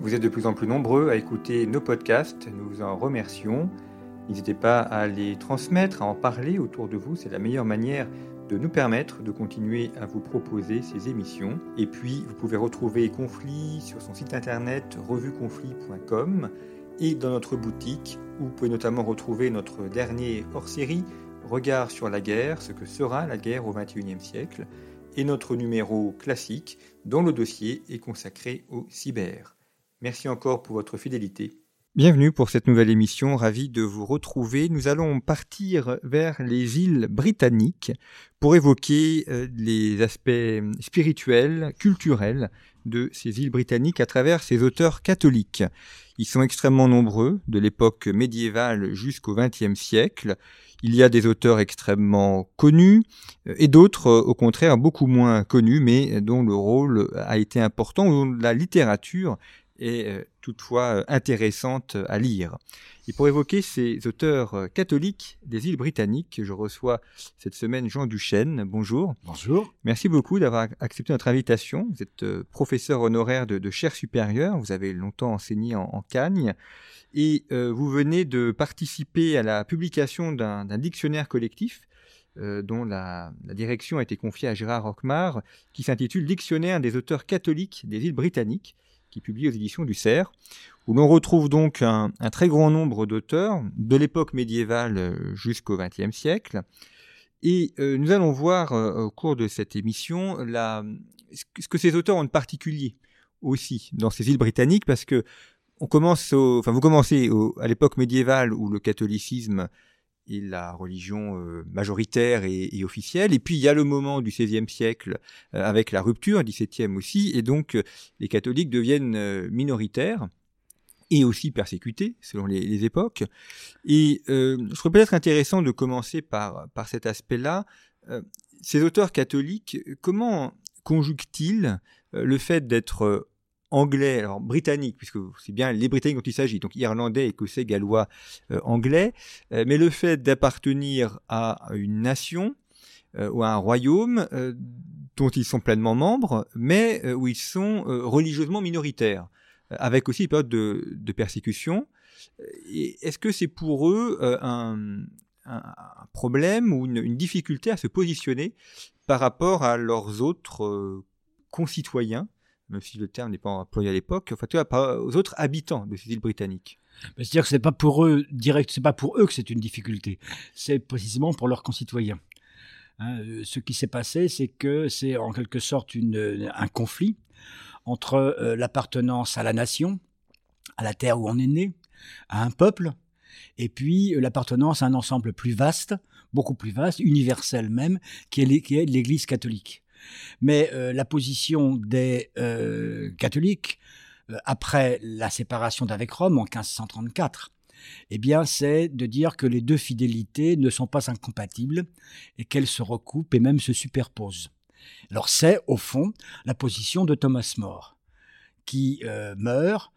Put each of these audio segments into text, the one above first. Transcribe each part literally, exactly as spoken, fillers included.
Vous êtes de plus en plus nombreux à écouter nos podcasts, nous vous en remercions. N'hésitez pas à les transmettre, à en parler autour de vous, c'est la meilleure manière de nous permettre de continuer à vous proposer ces émissions. Et puis, vous pouvez retrouver Conflit sur son site internet revue conflit point com et dans notre boutique, où vous pouvez notamment retrouver notre dernier hors-série, Regard sur la guerre, ce que sera la guerre au vingt et unième siècle, et notre numéro classique, dont le dossier est consacré au cyber. Merci encore pour votre fidélité. Bienvenue pour cette nouvelle émission, ravi de vous retrouver. Nous allons partir vers les îles britanniques pour évoquer euh, les aspects spirituels, culturels de ces îles britanniques à travers ces auteurs catholiques. Ils sont extrêmement nombreux, de l'époque médiévale jusqu'au vingtième siècle. Il y a des auteurs extrêmement connus et d'autres, au contraire, beaucoup moins connus, mais dont le rôle a été important, dont la littérature est toutefois intéressante à lire. Et pour évoquer ces auteurs catholiques des îles britanniques, je reçois cette semaine Jean Duchesne. Bonjour. Bonjour. Merci beaucoup d'avoir accepté notre invitation. Vous êtes professeur honoraire de, de chaire supérieure, vous avez longtemps enseigné en, en Cagne, et euh, vous venez de participer à la publication d'un, d'un dictionnaire collectif euh, dont la, la direction a été confiée à Gérard Roquemart, qui s'intitule « Dictionnaire des auteurs catholiques des îles britanniques », qui publie aux éditions du Cerf, où l'on retrouve donc un, un très grand nombre d'auteurs de l'époque médiévale jusqu'au vingtième siècle. Et euh, nous allons voir euh, au cours de cette émission la, ce que ces auteurs ont de particulier aussi dans ces îles britanniques, parce que on commence au, enfin, vous commencez au, à l'époque médiévale où le catholicisme est la religion euh, majoritaire et, et officielle, et puis il y a le moment du seizième siècle euh, avec la rupture, dix-septième aussi, et donc euh, les catholiques deviennent euh, minoritaires et aussi persécutés selon les, les époques. Et euh, je trouve peut-être intéressant de commencer par, par cet aspect-là. Euh, ces auteurs catholiques, comment conjuguent-ils euh, le fait d'être euh, anglais, alors britannique, puisque c'est bien les Britanniques dont il s'agit, donc irlandais, écossais, gallois, euh, anglais, euh, mais le fait d'appartenir à une nation euh, ou à un royaume euh, dont ils sont pleinement membres, mais euh, où ils sont euh, religieusement minoritaires, euh, avec aussi des périodes de, de persécution. Et est-ce que c'est pour eux euh, un, un, un problème ou une, une difficulté à se positionner par rapport à leurs autres euh, concitoyens, même si le terme n'est pas employé à l'époque, enfin, tu vois, aux autres habitants de ces îles britanniques? C'est-à-dire que c'est pas pour eux direct, c'est pas pour eux que c'est une difficulté, c'est précisément pour leurs concitoyens. Hein, ce qui s'est passé, c'est que c'est en quelque sorte une, un conflit entre euh, l'appartenance à la nation, à la terre où on est né, à un peuple, et puis euh, l'appartenance à un ensemble plus vaste, beaucoup plus vaste, universel même, qui est, qui est l'Église catholique. Mais euh, la position des euh, catholiques, euh, après la séparation d'avec Rome en quinze cent trente-quatre, eh bien, c'est de dire que les deux fidélités ne sont pas incompatibles et qu'elles se recoupent et même se superposent. Alors c'est, au fond, la position de Thomas More, qui euh, meurt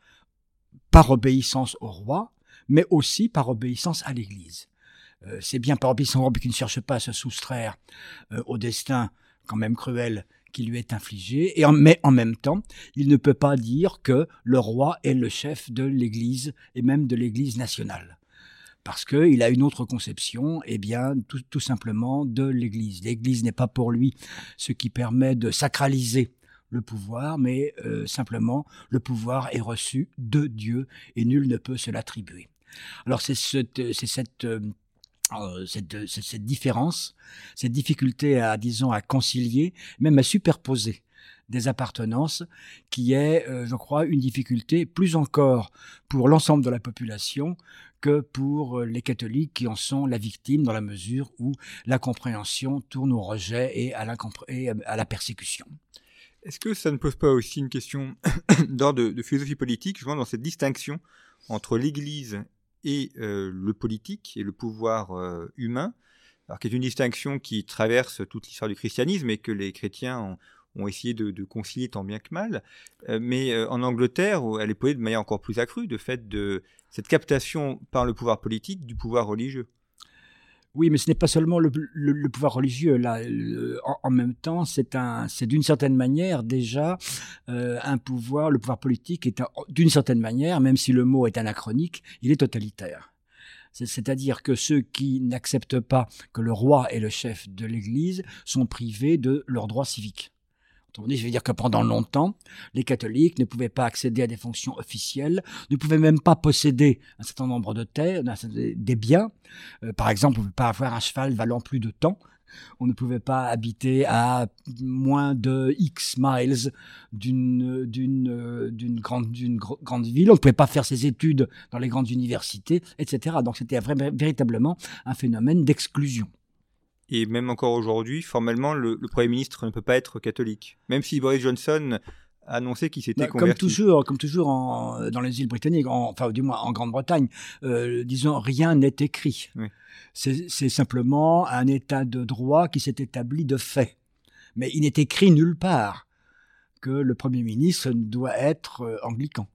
par obéissance au roi, mais aussi par obéissance à l'Église. Euh, c'est bien par obéissance au roi qui ne cherche pas à se soustraire euh, au destin quand même cruel qui lui est infligé, et en, mais en même temps, il ne peut pas dire que le roi est le chef de l'Église, et même de l'Église nationale. Parce qu'il a une autre conception, eh bien, tout, tout simplement de l'Église. L'Église n'est pas pour lui ce qui permet de sacraliser le pouvoir, mais euh, simplement, le pouvoir est reçu de Dieu, et nul ne peut se l'attribuer. Alors c'est, ce, c'est cette... Euh, Euh, cette, cette, cette différence, cette difficulté à, disons, à concilier, même à superposer des appartenances, qui est, euh, je crois, une difficulté plus encore pour l'ensemble de la population que pour les catholiques qui en sont la victime, dans la mesure où la compréhension tourne au rejet et à la, et à la persécution. Est-ce que ça ne pose pas aussi une question d'ordre de, de philosophie politique, justement dans cette distinction entre l'Église et euh, le politique et le pouvoir euh, humain, alors qui est une distinction qui traverse toute l'histoire du christianisme et que les chrétiens ont, ont essayé de, de concilier tant bien que mal. Euh, mais euh, en Angleterre, elle est posée de manière encore plus accrue, de fait de cette captation par le pouvoir politique du pouvoir religieux. Oui, mais ce n'est pas seulement le, le, le pouvoir religieux. Là, le, en, en même temps, c'est un, c'est d'une certaine manière déjà euh, un pouvoir. Le pouvoir politique est un, d'une certaine manière, même si le mot est anachronique, il est totalitaire. C'est, c'est-à-dire que ceux qui n'acceptent pas que le roi est le chef de l'Église sont privés de leurs droits civiques. Je veux dire que pendant longtemps, les catholiques ne pouvaient pas accéder à des fonctions officielles, ne pouvaient même pas posséder un certain nombre de terres, des biens. Euh, par exemple, on ne pouvait pas avoir un cheval valant plus de temps. On ne pouvait pas habiter à moins de X miles d'une, d'une, d'une, grande, d'une gr- grande ville. On ne pouvait pas faire ses études dans les grandes universités, et cetera. Donc c'était vrai, véritablement un phénomène d'exclusion. Et même encore aujourd'hui, formellement, le, le Premier ministre ne peut pas être catholique. Même si Boris Johnson a annoncé qu'il s'était bah, converti. Comme toujours, comme toujours en, dans les îles britanniques, en, enfin du moins en Grande-Bretagne, euh, disons, rien n'est écrit. Oui. C'est, c'est simplement un état de droit qui s'est établi de fait. Mais il n'est écrit nulle part que le Premier ministre doit être euh, anglican.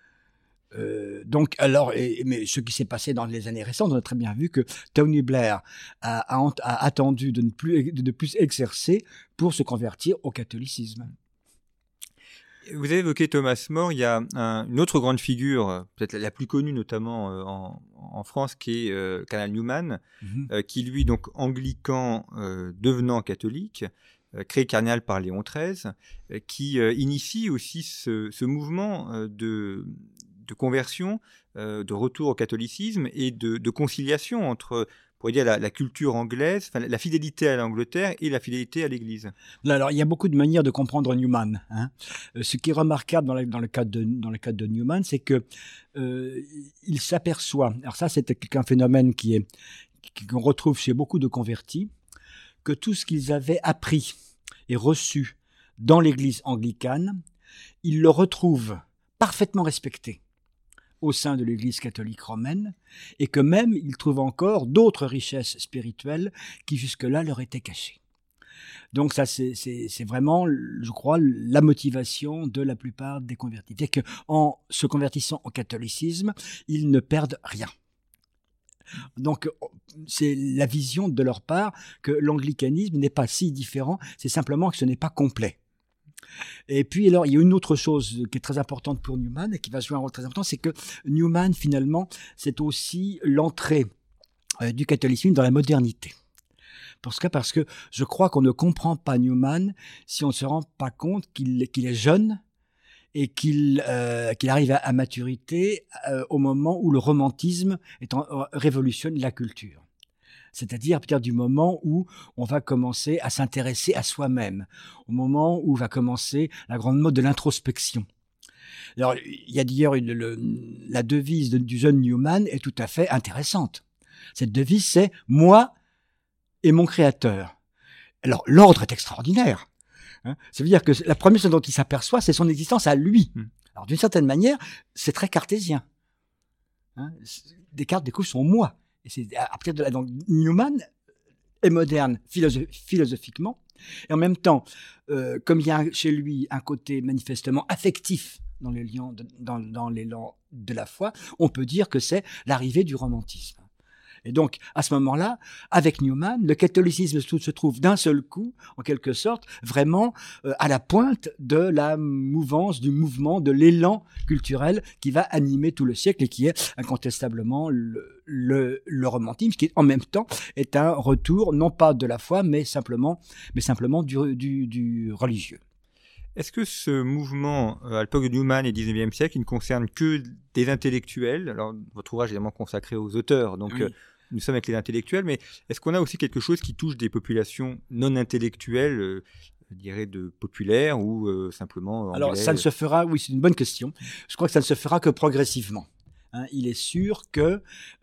Euh, donc, alors, et, mais ce qui s'est passé dans les années récentes, on a très bien vu que Tony Blair a, a, a attendu de ne plus, de ne plus exercer pour se convertir au catholicisme. Vous avez évoqué Thomas More, il y a un, une autre grande figure, peut-être la, la plus connue notamment euh, en, en France, qui est euh, Cardinal Newman, mm-hmm. euh, qui lui, donc anglican euh, devenant catholique, euh, créé cardinal par Léon treize, euh, qui euh, initie aussi ce, ce mouvement euh, de... de conversion, euh, de retour au catholicisme et de, de conciliation entre, on pourrait dire, la, la culture anglaise, enfin, la fidélité à l'Angleterre et la fidélité à l'Église. Là, alors, il y a beaucoup de manières de comprendre Newman. Hein. Euh, ce qui est remarquable dans, la, dans, le, cadre de, dans le cadre de Newman, c'est que euh, il s'aperçoit, alors ça c'est un phénomène qui est, qu'on retrouve chez beaucoup de convertis, que tout ce qu'ils avaient appris et reçu dans l'Église anglicane, ils le retrouvent parfaitement respecté au sein de l'Église catholique romaine, et que même ils trouvent encore d'autres richesses spirituelles qui jusque-là leur étaient cachées. Donc ça, c'est, c'est, c'est vraiment, je crois, la motivation de la plupart des convertis. C'est qu'en se convertissant au catholicisme, ils ne perdent rien. Donc c'est la vision de leur part que l'anglicanisme n'est pas si différent, c'est simplement que ce n'est pas complet. Et puis, alors, il y a une autre chose qui est très importante pour Newman et qui va jouer un rôle très important, c'est que Newman, finalement, c'est aussi l'entrée euh, du catholicisme dans la modernité. Parce que, parce que je crois qu'on ne comprend pas Newman si on ne se rend pas compte qu'il, qu'il est jeune et qu'il, euh, qu'il arrive à, à maturité euh, au moment où le romantisme est en, euh, révolutionne la culture. C'est-à-dire à partir du moment où on va commencer à s'intéresser à soi-même, au moment où va commencer la grande mode de l'introspection. Alors, il y a d'ailleurs une, le, la devise de, du jeune Newman est tout à fait intéressante. Cette devise, c'est « moi et mon créateur ». Alors, l'ordre est extraordinaire. Hein. Ça veut dire que la première chose dont il s'aperçoit, c'est son existence à lui. Alors, d'une certaine manière, c'est très cartésien. Hein. Descartes découvre son « moi ». Et c'est à partir de là, donc Newman est moderne philosoph- philosophiquement, et en même temps, euh, comme il y a chez lui un côté manifestement affectif dans les liens de, dans, dans l'élan de la foi, on peut dire que c'est l'arrivée du romantisme. Et donc, à ce moment-là, avec Newman, le catholicisme se trouve d'un seul coup, en quelque sorte, vraiment euh, à la pointe de la mouvance, du mouvement, de l'élan culturel qui va animer tout le siècle et qui est incontestablement le, le, le romantisme, qui en même temps est un retour, non pas de la foi, mais simplement, mais simplement du, du, du religieux. Est-ce que ce mouvement, à l'époque de Newman et du dix-neuvième siècle, il ne concerne que des intellectuels? Alors, votre ouvrage est évidemment consacré aux auteurs, donc oui. euh, nous sommes avec les intellectuels, mais est-ce qu'on a aussi quelque chose qui touche des populations non intellectuelles, euh, je dirais de populaires ou euh, simplement anglais? Alors, ça ne se fera, oui, c'est une bonne question. Je crois que ça ne se fera que progressivement. Hein, il est sûr que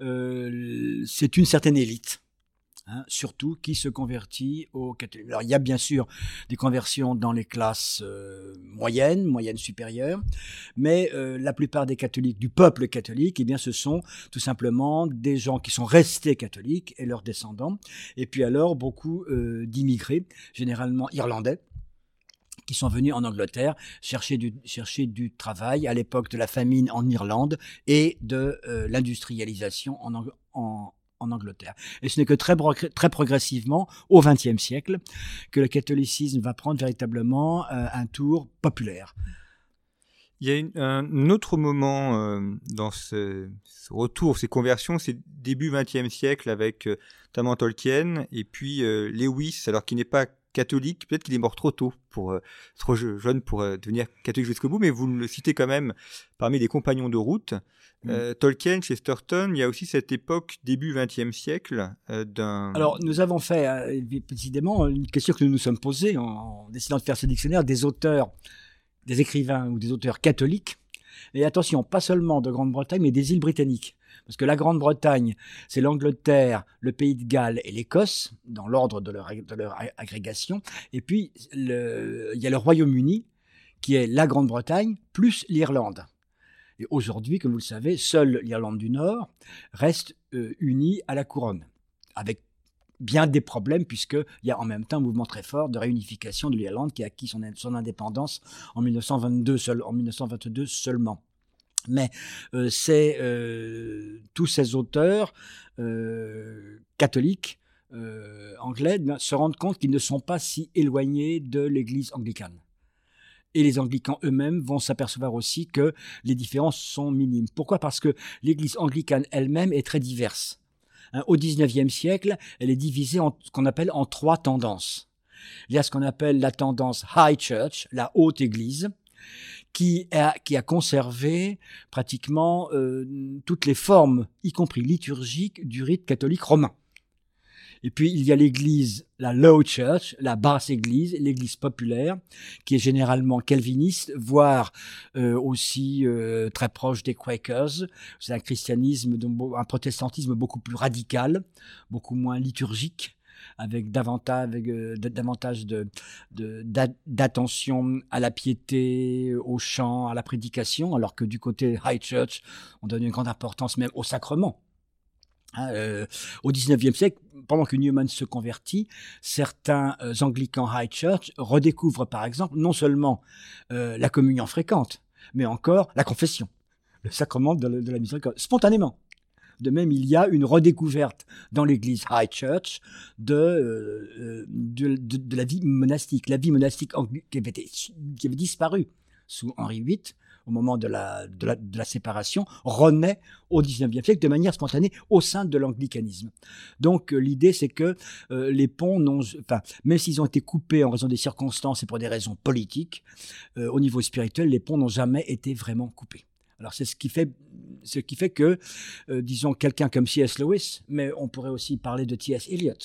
euh, c'est une certaine élite. Hein, surtout qui se convertit au catholicisme. Alors il y a bien sûr des conversions dans les classes euh, moyennes, moyennes supérieures, mais euh, la plupart des catholiques, du peuple catholique, eh bien ce sont tout simplement des gens qui sont restés catholiques et leurs descendants, et puis alors beaucoup euh, d'immigrés, généralement irlandais, qui sont venus en Angleterre chercher du, chercher du travail à l'époque de la famine en Irlande et de euh, l'industrialisation en, en, en en Angleterre. Et ce n'est que très, très progressivement, au vingtième siècle, que le catholicisme va prendre véritablement euh, un tour populaire. Il y a une, un autre moment euh, dans ce, ce retour, ces conversions, c'est début vingtième siècle avec euh, notamment Tolkien et puis euh, Lewis, alors qu'il n'est pas catholique, peut-être qu'il est mort trop tôt, pour, euh, trop jeune pour euh, devenir catholique jusqu'au bout, mais vous le citez quand même parmi les compagnons de route. Mmh. Euh, Tolkien, Chesterton, il y a aussi cette époque début vingtième siècle euh, d'un... Alors nous avons fait euh, précisément une question que nous nous sommes posée en, en décidant de faire ce dictionnaire des auteurs, des écrivains ou des auteurs catholiques, et attention, pas seulement de Grande-Bretagne, mais des îles britanniques. Parce que la Grande-Bretagne, c'est l'Angleterre, le Pays de Galles et l'Écosse, dans l'ordre de leur, de leur agrégation. Et puis, le, il y a le Royaume-Uni, qui est la Grande-Bretagne, plus l'Irlande. Et aujourd'hui, comme vous le savez, seule l'Irlande du Nord reste euh, unie à la couronne, avec bien des problèmes, puisqu'il y a en même temps un mouvement très fort de réunification de l'Irlande qui a acquis son, son indépendance en mille neuf cent vingt-deux, seul, en mille neuf cent vingt-deux seulement. Mais euh, c'est euh, tous ces auteurs euh, catholiques euh, anglais se rendent compte qu'ils ne sont pas si éloignés de l'Église anglicane. Et les anglicans eux-mêmes vont s'apercevoir aussi que les différences sont minimes. Pourquoi ? Parce que l'Église anglicane elle-même est très diverse. Hein, au dix-neuvième siècle, elle est divisée en ce qu'on appelle en trois tendances. Il y a ce qu'on appelle la tendance High Church, la haute Église, qui a, qui a conservé pratiquement euh, toutes les formes, y compris liturgiques, du rite catholique romain. Et puis, il y a l'église, la Low Church, la basse église, l'église populaire, qui est généralement calviniste, voire euh, aussi euh, très proche des Quakers. C'est un christianisme, un protestantisme beaucoup plus radical, beaucoup moins liturgique, avec davantage, avec, euh, davantage de, de, d'attention à la piété, au chant, à la prédication, alors que du côté High Church, on donne une grande importance même au sacrement. Hein, euh, au dix-neuvième siècle, pendant que Newman se convertit, certains euh, anglicans High Church redécouvrent par exemple non seulement euh, la communion fréquente, mais encore la confession, le sacrement de la, de la miséricorde, spontanément. De même, il y a une redécouverte dans l'église High Church de, euh, de, de, de la vie monastique. La vie monastique qui avait, été, qui avait disparu sous Henri huit, au moment de la, de, la, de la séparation, renaît au dix-neuvième siècle de manière spontanée au sein de l'anglicanisme. Donc euh, l'idée, c'est que euh, les ponts, n'ont, enfin, même s'ils ont été coupés en raison des circonstances et pour des raisons politiques, euh, au niveau spirituel, les ponts n'ont jamais été vraiment coupés. Alors c'est ce qui fait, ce qui fait que, euh, disons, quelqu'un comme C S Lewis, mais on pourrait aussi parler de T S Eliot,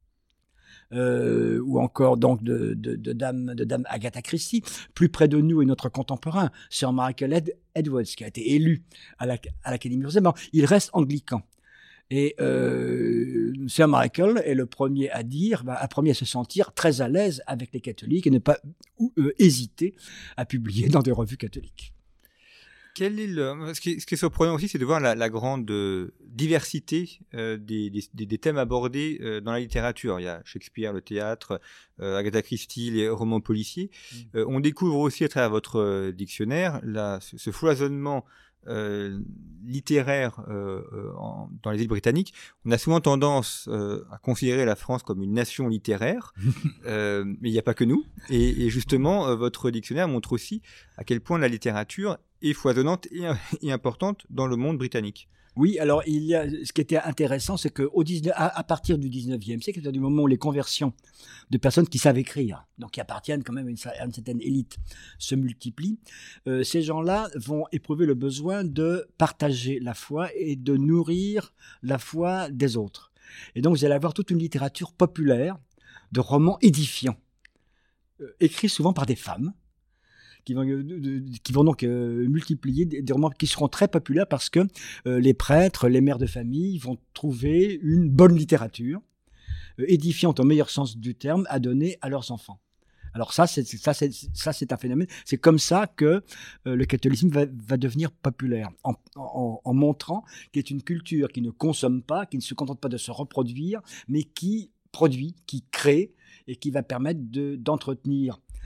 euh, ou encore donc de, de, de, dame, de dame Agatha Christie. Plus près de nous est notre contemporain, Sir Michael Ed- Edwards, qui a été élu à, la, à l'Académie française. Bon, il reste anglican. Et euh, Sir Michael est le premier à dire, bah, le premier à se sentir très à l'aise avec les catholiques et ne pas ou, euh, hésiter à publier dans des revues catholiques. Quel est le... ce, qui est, ce qui est surprenant aussi, c'est de voir la, la grande euh, diversité euh, des, des, des thèmes abordés euh, dans la littérature. Il y a Shakespeare, le théâtre, euh, Agatha Christie, les romans policiers. Mmh. Euh, on découvre aussi à travers votre euh, dictionnaire la, ce, ce foisonnement euh, littéraire euh, euh, en, dans les îles britanniques. On a souvent tendance euh, à considérer la France comme une nation littéraire, euh, mais il n'y a pas que nous. Et, et justement, euh, votre dictionnaire montre aussi à quel point la littérature est foisonnante et, et importante dans le monde britannique. Oui, alors il y a, ce qui était intéressant, c'est qu'à à partir du dix-neuvième siècle, c'est-à-dire du moment où les conversions de personnes qui savent écrire, donc qui appartiennent quand même à une, à une certaine élite, se multiplient, euh, ces gens-là vont éprouver le besoin de partager la foi et de nourrir la foi des autres. Et donc vous allez avoir toute une littérature populaire de romans édifiants, euh, écrits souvent par des femmes, Qui vont, qui vont donc euh, multiplier des, des romans qui seront très populaires parce que euh, les prêtres, les mères de famille vont trouver une bonne littérature, euh, édifiante au meilleur sens du terme, à donner à leurs enfants. Alors ça, c'est, ça, c'est, ça, c'est un phénomène. C'est comme ça que euh, le catholicisme va, va devenir populaire, en, en, en montrant qu'il est une culture qui ne consomme pas, qui ne se contente pas de se reproduire, mais qui produit, qui crée et qui va permettre de, d'entretenir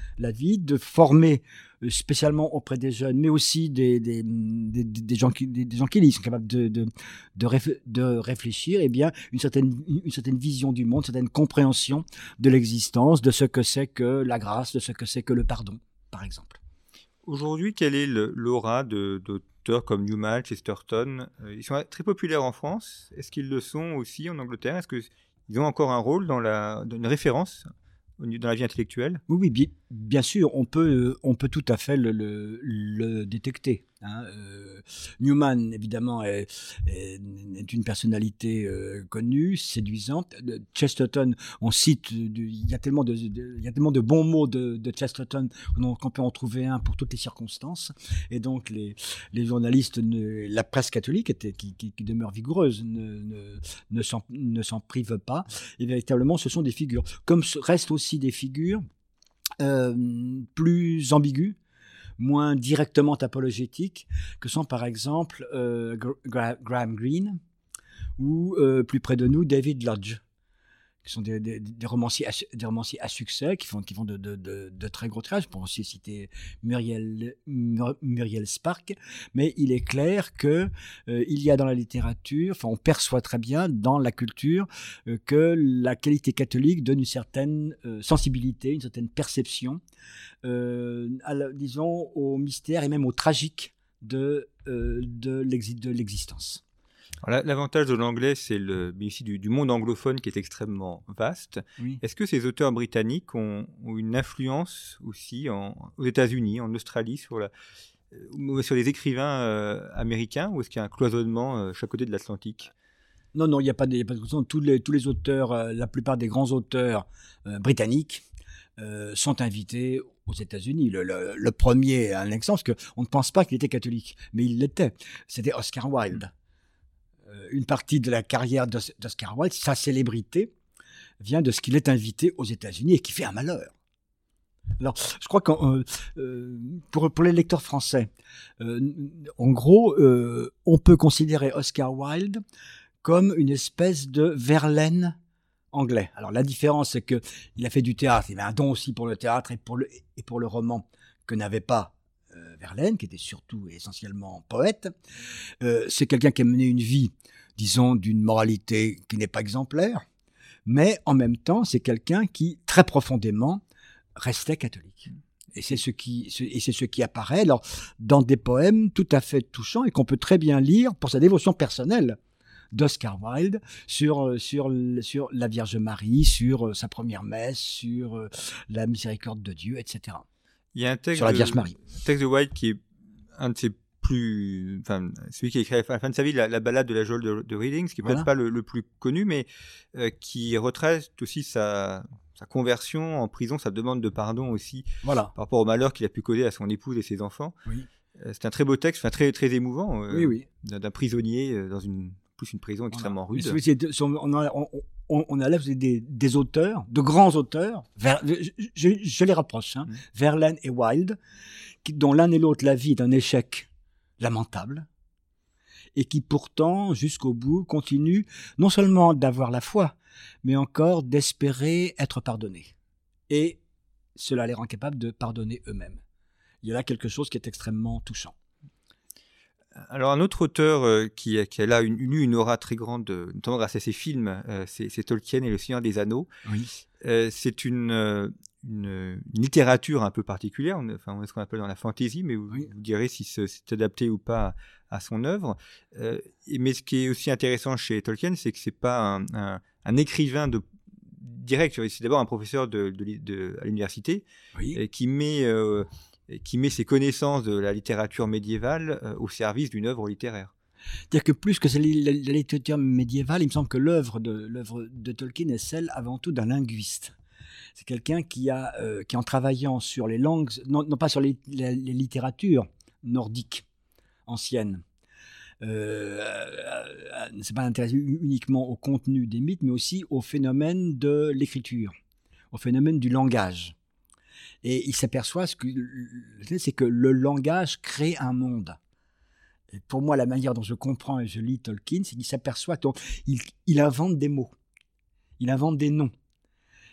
la vie, de former spécialement auprès des jeunes, mais aussi des, des, des, des, gens, qui, des, des gens qui lisent, sont capables de, de, de, réf, de réfléchir, eh bien, une, certaine, une certaine vision du monde, une certaine compréhension de l'existence, de ce que c'est que la grâce, de ce que c'est que le pardon, par exemple. Aujourd'hui, quel est le, l'aura de, d'auteurs comme Newman, Chesterton? Ils sont très populaires en France. Est-ce qu'ils le sont aussi en Angleterre? Est-ce qu'ils ont encore un rôle dans, la, dans une référence dans la vie intellectuelle? Oui, oui, bien, bien sûr, on peut, on peut tout à fait le, le, le détecter. Hein. Euh, Newman, évidemment, est, est, est une personnalité euh, connue, séduisante. Chesterton, on cite, de, il, y a tellement de, de, il y a tellement de bons mots de, de Chesterton qu'on peut en trouver un pour toutes les circonstances. Et donc, les, les journalistes, ne, la presse catholique, était, qui, qui, qui demeure vigoureuse, ne, ne, ne, s'en, ne s'en prive pas. Et véritablement, ce sont des figures. Comme restent aussi des figures euh, plus ambiguës, moins directement apologétiques, que sont par exemple euh, Gra- Graham Greene ou euh, plus près de nous David Lodge, qui sont des, des, des, romanciers, à, des romanciers à succès, qui font, qui font de, de, de, de très gros tirages. On peut aussi citer Muriel, Muriel Spark, mais il est clair qu'il euh, y a dans la littérature, enfin on perçoit très bien dans la culture euh, que la qualité catholique donne une certaine euh, sensibilité, une certaine perception, euh, à la, disons, au mystère et même au tragique de, euh, de, l'exi- de l'existence. Alors, l'avantage de l'anglais, c'est le bénéfice du, du monde anglophone qui est extrêmement vaste. Oui. Est-ce que ces auteurs britanniques ont, ont une influence aussi en, aux États-Unis, en Australie, sur, la, euh, sur les écrivains euh, américains, ou est-ce qu'il y a un cloisonnement euh, chaque côté de l'Atlantique? Non, non, il n'y a pas de, de cloisonnement. Tous les, tous les auteurs, euh, la plupart des grands auteurs euh, britanniques euh, sont invités aux États-Unis. Le, le, le premier, un exemple, parce qu'on ne pense pas qu'il était catholique, mais il l'était. C'était Oscar Wilde. Une partie de la carrière d'Oscar Wilde, sa célébrité, vient de ce qu'il est invité aux États-Unis et qui fait un malheur. Alors, je crois que euh, pour, pour les lecteurs français, euh, en gros, euh, on peut considérer Oscar Wilde comme une espèce de Verlaine anglais. Alors, la différence, c'est qu'il a fait du théâtre, il a un don aussi pour le théâtre et pour le, et pour le roman que n'avait pas Verlaine, qui était surtout et essentiellement poète. Euh, c'est quelqu'un qui a mené une vie, disons, d'une moralité qui n'est pas exemplaire, mais en même temps, c'est quelqu'un qui, très profondément, restait catholique. Et c'est ce qui, et c'est ce qui apparaît alors, dans des poèmes tout à fait touchants et qu'on peut très bien lire pour sa dévotion personnelle d'Oscar Wilde sur, sur, sur la Vierge Marie, sur sa première messe, sur la miséricorde de Dieu, et cetera. Il y a un texte sur la Vierge Marie. De, un texte de Wilde qui est un de ses plus, enfin, celui qui a écrit à la fin de sa vie, la, la balade de la geôle de, de Reading, ce qui n'est voilà. peut-être pas le, le plus connu, mais euh, qui retrace aussi sa, sa conversion en prison, sa demande de pardon aussi, voilà. par rapport au malheur qu'il a pu causer à son épouse et ses enfants. Oui. Euh, c'est un très beau texte, enfin, très, très émouvant, euh, oui, oui. D'un, d'un prisonnier euh, dans une, plus une prison extrêmement voilà. rude. C'est, c'est, on, on, on, on a là des, des auteurs, de grands auteurs, vers, je, je, je les rapproche, hein, mmh. Verlaine et Wilde, qui, dont l'un et l'autre la vie est un échec lamentable, et qui pourtant, jusqu'au bout, continuent non seulement d'avoir la foi, mais encore d'espérer être pardonnés. Et cela les rend capables de pardonner eux-mêmes. Il y a là quelque chose qui est extrêmement touchant. Alors, un autre auteur euh, qui, qui a là une, une, une aura très grande, notamment grâce à ses films, euh, c'est, c'est Tolkien et Le Seigneur des Anneaux. Oui. Euh, c'est une, une, une littérature un peu particulière, on, enfin, on est ce qu'on appelle dans la fantasy, mais vous, oui. vous direz si c'est, c'est adapté ou pas à, à son œuvre. Euh, mais ce qui est aussi intéressant chez Tolkien, c'est que c'est pas un, un, un écrivain de direct, c'est d'abord un professeur de, de, de, à l'université oui. qui met... Euh, qui met ses connaissances de la littérature médiévale euh, au service d'une œuvre littéraire. C'est-à-dire que plus que c'est la, la littérature médiévale, il me semble que l'œuvre de, l'œuvre de Tolkien est celle avant tout d'un linguiste. C'est quelqu'un qui, a, euh, qui en travaillant sur les langues, non, non pas sur les, les, les littératures nordiques anciennes, euh, euh, ne s'est pas intéressé uniquement au contenu des mythes, mais aussi au phénomène de l'écriture, au phénomène du langage. Et il s'aperçoit que c'est que le langage crée un monde. Et pour moi, la manière dont je comprends et je lis Tolkien, c'est qu'il s'aperçoit qu'il il invente des mots, il invente des noms.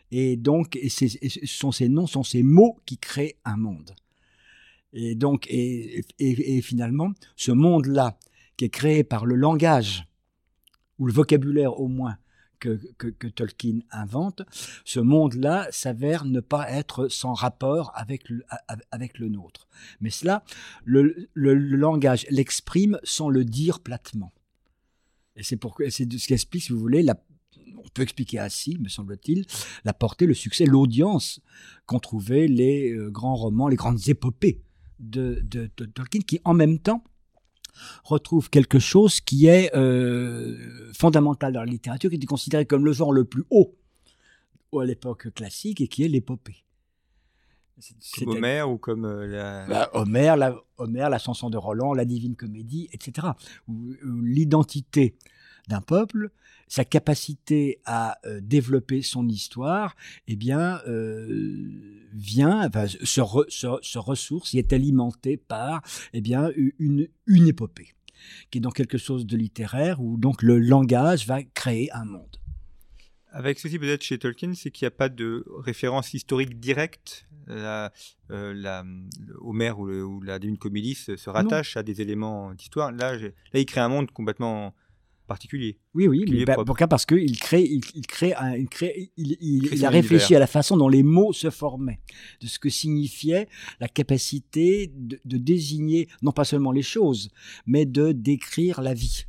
Et donc, et c'est, et ce sont ces noms, sont ces mots qui créent un monde. Et donc, et, et, et finalement, ce monde-là, qui est créé par le langage, ou le vocabulaire au moins, que, que, que Tolkien invente, ce monde-là s'avère ne pas être sans rapport avec le, avec le nôtre. Mais cela, le, le, le langage l'exprime sans le dire platement. Et c'est, pour, c'est ce qui explique, si vous voulez, la, on peut expliquer ainsi, me semble-t-il, la portée, le succès, l'audience qu'ont trouvé les euh, grands romans, les grandes épopées de, de, de Tolkien, qui en même temps retrouve quelque chose qui est euh, fondamental dans la littérature, qui était considéré comme le genre le plus haut à l'époque classique, et qui est l'épopée. Comme Homère ou comme euh, la... Bah, Homère, la, Homère, la chanson de Roland, la Divine Comédie, et cetera. Où, où l'identité d'un peuple, sa capacité à euh, développer son histoire, eh bien, euh, vient, enfin, se, re, se, se ressource, y est alimentée par, eh bien, une, une épopée, qui est donc quelque chose de littéraire, où donc le langage va créer un monde. Avec ceci peut-être chez Tolkien, c'est qu'il n'y a pas de référence historique directe. La, euh, la, le Homère ou, le, ou la Divine Comédie se, se rattache non. à des éléments d'histoire. Là, là, il crée un monde complètement particulier. Oui, oui, mais bah, pourquoi ? Parce qu'il crée, il, il crée, un, il, crée, il, il, il, il a réfléchi univers. à la façon dont les mots se formaient, de ce que signifiait la capacité de, de désigner non pas seulement les choses, mais de décrire la vie.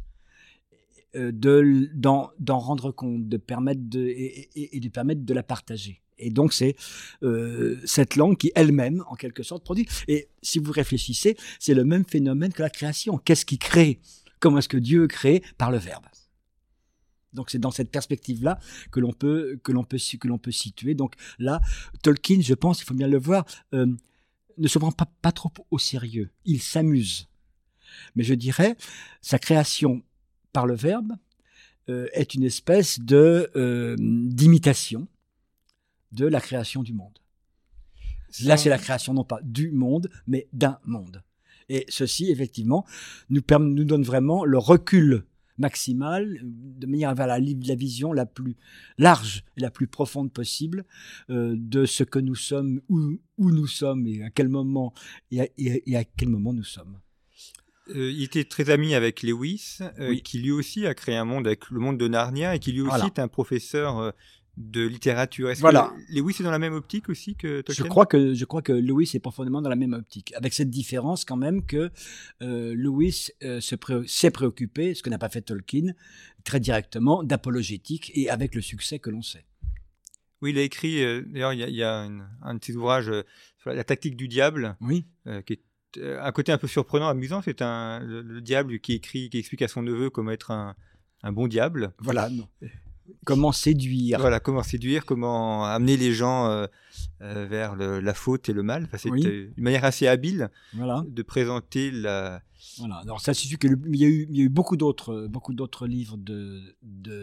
De, d'en, d'en rendre compte, de permettre de, et, et, et de permettre de la partager. Et donc, c'est euh, cette langue qui, elle-même, en quelque sorte, produit. Et si vous réfléchissez, c'est le même phénomène que la création. Qu'est-ce qui crée ? Comment est-ce que Dieu crée ? Par le Verbe. Donc, c'est dans cette perspective-là que l'on peut, que l'on peut, que l'on peut situer. Donc là, Tolkien, je pense, il faut bien le voir, euh, ne se prend pas, pas trop au sérieux. Il s'amuse. Mais je dirais, sa création par le Verbe, euh, est une espèce de, euh, d'imitation de la création du monde. Ça... Là, c'est la création non pas du monde, mais d'un monde. Et ceci, effectivement, nous, permet, nous donne vraiment le recul maximal, de manière vers la, la vision la plus large et la plus profonde possible euh, de ce que nous sommes, où, où nous sommes, et à quel moment, et à, et, et à quel moment nous sommes. Euh, il était très ami avec Lewis, euh, oui. qui lui aussi a créé un monde avec le monde de Narnia et qui lui aussi voilà. est un professeur euh, de littérature. Est-ce voilà. que Lewis est dans la même optique aussi que Tolkien ? Je crois que, je crois que Lewis est profondément dans la même optique, avec cette différence quand même que euh, Lewis euh, se pré- s'est préoccupé, ce que n'a pas fait Tolkien, très directement, d'apologétique et avec le succès que l'on sait. Oui, il a écrit, euh, d'ailleurs il y a, il y a une, un de ses ouvrages euh, sur la tactique du diable, oui. euh, qui est un côté un peu surprenant, amusant, c'est un, le, le diable qui écrit, qui explique à son neveu comment être un, un bon diable. Voilà, non. Comment séduire. Voilà, comment séduire, comment amener les gens euh, euh, vers le, la faute et le mal. Enfin, c'est oui. une manière assez habile voilà. de présenter la... Voilà, alors ça suffit qu'il y a eu, il y a eu beaucoup d'autres, beaucoup d'autres livres de, de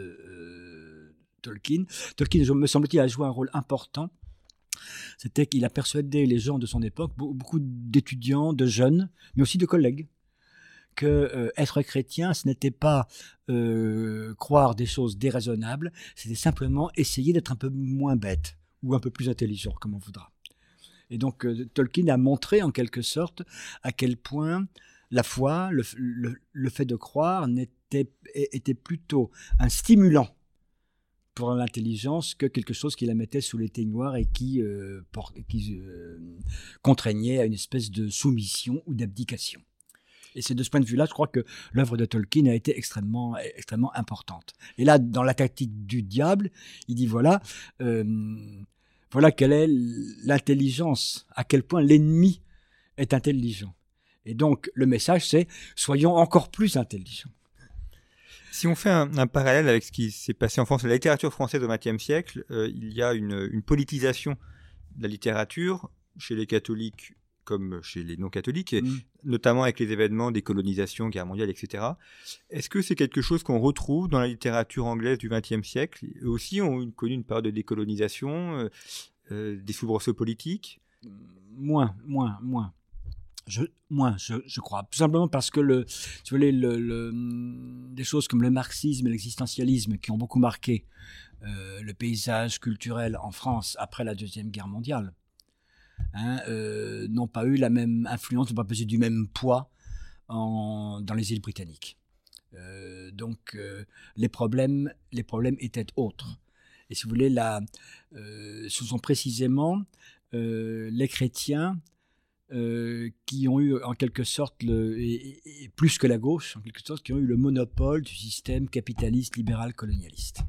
euh, Tolkien. Tolkien, me semble-t-il, a joué un rôle important. C'était qu'il a persuadé les gens de son époque, beaucoup d'étudiants, de jeunes, mais aussi de collègues, que euh, être chrétien, ce n'était pas euh, croire des choses déraisonnables, c'était simplement essayer d'être un peu moins bête, ou un peu plus intelligent, comme on voudra. Et donc, euh, Tolkien a montré, en quelque sorte, à quel point la foi, le, le, le fait de croire, n'était, était plutôt un stimulant pour l'intelligence que quelque chose qui la mettait sous l'éteignoir et qui, euh, pour, qui euh, contraignait à une espèce de soumission ou d'abdication. Et c'est de ce point de vue-là, je crois que l'œuvre de Tolkien a été extrêmement, extrêmement importante. Et là, dans la tactique du diable, il dit voilà, euh, voilà quelle est l'intelligence, à quel point l'ennemi est intelligent. Et donc, le message, c'est soyons encore plus intelligents. Si on fait un, un parallèle avec ce qui s'est passé en France, la littérature française au vingtième siècle, euh, il y a une, une politisation de la littérature chez les catholiques comme chez les non-catholiques, et mmh. notamment avec les événements des colonisations, guerre mondiale, et cetera. Est-ce que c'est quelque chose qu'on retrouve dans la littérature anglaise du vingtième siècle ? Eux aussi ont connu une période de décolonisation, euh, euh, des soubresauts politiques ? Moins, moins, moins. Je, moins, je, je crois. Tout simplement parce que le, si vous voulez, le, le, des choses comme le marxisme et l'existentialisme qui ont beaucoup marqué euh, le paysage culturel en France après la Deuxième Guerre mondiale, hein, euh, n'ont pas eu la même influence, n'ont pas pesé du même poids en, dans les îles britanniques. Euh, donc euh, les problèmes, les problèmes étaient autres. Et si vous voulez, là, euh, ce sont précisément euh, les chrétiens Euh, qui ont eu en quelque sorte, le, et, et plus que la gauche, en quelque sorte, qui ont eu le monopole du système capitaliste, libéral, colonialiste.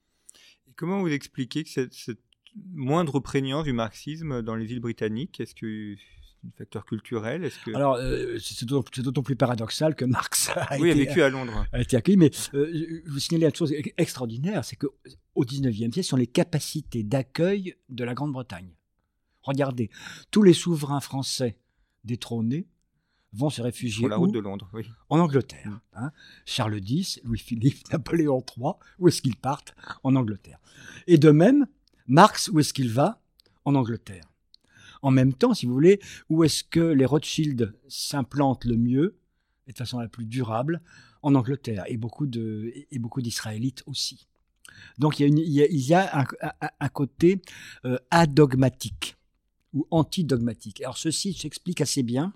Et comment vous expliquez que cette, cette moindre prégnance du marxisme dans les îles britanniques, est-ce que c'est un facteur culturel? Est-ce que... Alors, euh, c'est, d'autant, c'est d'autant plus paradoxal que Marx a, oui, été, a vécu à Londres. A été accueilli, mais euh, je vous signaler une chose extraordinaire, c'est qu'au dix-neuvième siècle, ce sont les capacités d'accueil de la Grande-Bretagne. Regardez, tous les souverains français détrônés vont se réfugier sur la route où de Londres, oui. En Angleterre. Hein. Charles X, Louis-Philippe, Napoléon trois, où est-ce qu'ils partent? En Angleterre. Et de même, Marx, où est-ce qu'il va? En Angleterre. En même temps, si vous voulez, où est-ce que les Rothschild s'implantent le mieux, et de façon la plus durable? En Angleterre, et beaucoup, de, et beaucoup d'Israélites aussi. Donc il y a, une, il y a, il y a un, un, un côté euh, adogmatique ou antidogmatique. Alors ceci s'explique assez bien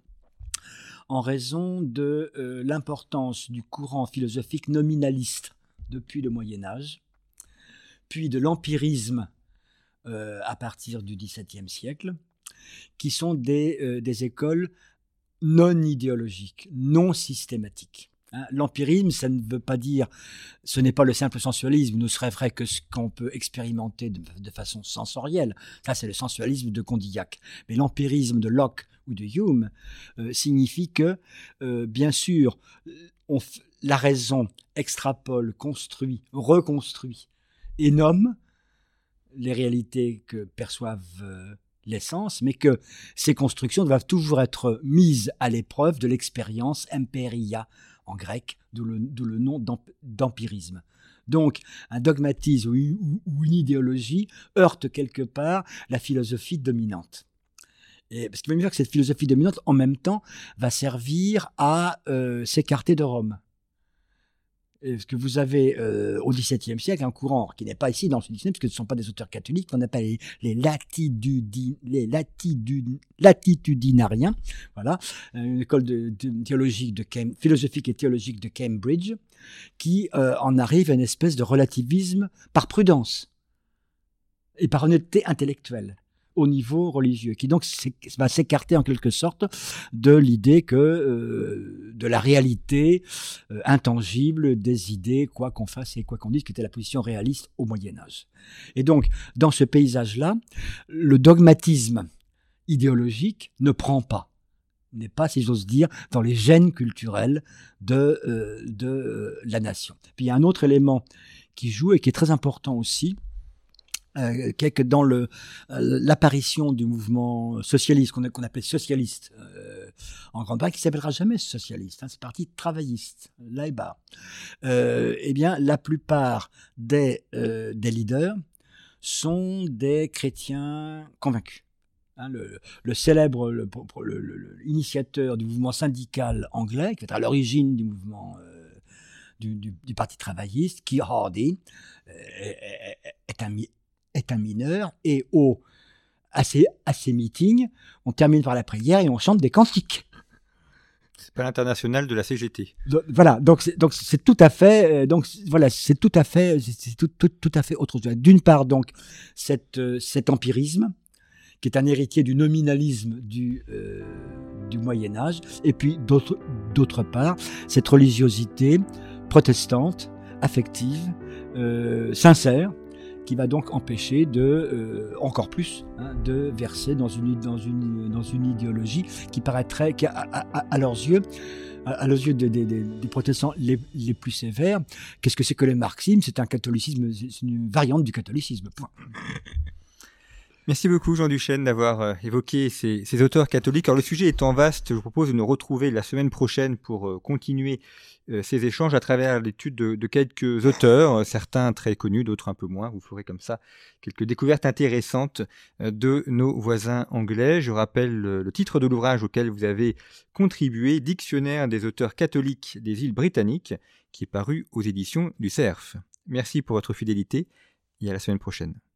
en raison de euh, l'importance du courant philosophique nominaliste depuis le Moyen-Âge, puis de l'empirisme euh, à partir du dix-septième siècle, qui sont des, euh, des écoles non idéologiques, non systématiques. Hein, l'empirisme, ça ne veut pas dire, ce n'est pas le simple sensualisme, ne serait vrai que ce qu'on peut expérimenter de, de façon sensorielle. Ça, c'est le sensualisme de Condillac. Mais l'empirisme de Locke ou de Hume euh, signifie que, euh, bien sûr, on f- la raison extrapole, construit, reconstruit et nomme les réalités que perçoivent euh, les sens, mais que ces constructions doivent toujours être mises à l'épreuve de l'expérience, empiria en grec, d'où le, d'où le nom d'emp- d'empirisme. Donc, un dogmatisme ou, ou, ou une idéologie heurte quelque part la philosophie dominante. Et, parce qu'il va me dire que cette philosophie dominante, en même temps, va servir à euh, s'écarter de Rome. Et parce que vous avez euh, au dix-septième siècle un courant qui n'est pas ici dans ce dix-neuvième, parce que ce ne sont pas des auteurs catholiques, qu'on appelle les, les, latitudin, les latitudin, latitudinariens, voilà, une école de, de, théologique de Cam, philosophique et théologique de Cambridge, qui euh, en arrive à une espèce de relativisme par prudence et par honnêteté intellectuelle au niveau religieux, qui donc va s'écarter en quelque sorte de l'idée que euh, de la réalité euh, intangible des idées, quoi qu'on fasse et quoi qu'on dise, qui était la position réaliste au Moyen-Âge. Et donc, dans ce paysage-là, le dogmatisme idéologique ne prend pas, n'est pas, si j'ose dire, dans les gènes culturels de, euh, de euh, la nation. Puis il y a un autre élément qui joue et qui est très important aussi, Euh, que dans le, euh, l'apparition du mouvement socialiste, qu'on, qu'on appelle socialiste euh, en Grande-Bretagne, qui ne s'appellera jamais socialiste, hein, c'est parti travailliste, Labour. Euh, eh bien, la plupart des, euh, des leaders sont des chrétiens convaincus. Hein, le, le célèbre le, le, le, l'initiateur du mouvement syndical anglais, qui est à l'origine du mouvement euh, du, du, du parti travailliste, Keir Hardie, euh, est, est un est un mineur, et au, à, ces, à ces meetings, on termine par la prière et on chante des cantiques. C'est pas l'international de la C G T. Donc, voilà, donc c'est, donc c'est tout à fait, donc voilà, c'est tout à fait, c'est tout, tout, tout à fait autre chose. D'une part, donc, cette, cet empirisme, qui est un héritier du nominalisme du, euh, du Moyen-Âge, et puis d'autre, d'autre part, cette religiosité protestante, affective, euh, sincère, qui va donc empêcher de, euh, encore plus, hein, de verser dans une, dans, une, dans une idéologie qui paraîtrait, qui, à, à, à leurs yeux, à, à leurs yeux des, des, des protestants les, les plus sévères, qu'est-ce que c'est que le marxisme? C'est un catholicisme, c'est une variante du catholicisme. Point. Merci beaucoup Jean Duchesne d'avoir euh, évoqué ces, ces auteurs catholiques. Alors le sujet étant vaste, je vous propose de nous retrouver la semaine prochaine pour euh, continuer euh, ces échanges à travers l'étude de, de quelques auteurs, euh, certains très connus, d'autres un peu moins. Vous ferez comme ça quelques découvertes intéressantes euh, de nos voisins anglais. Je rappelle le, le titre de l'ouvrage auquel vous avez contribué, Dictionnaire des auteurs catholiques des îles britanniques, qui est paru aux éditions du Cerf. Merci pour votre fidélité et à la semaine prochaine.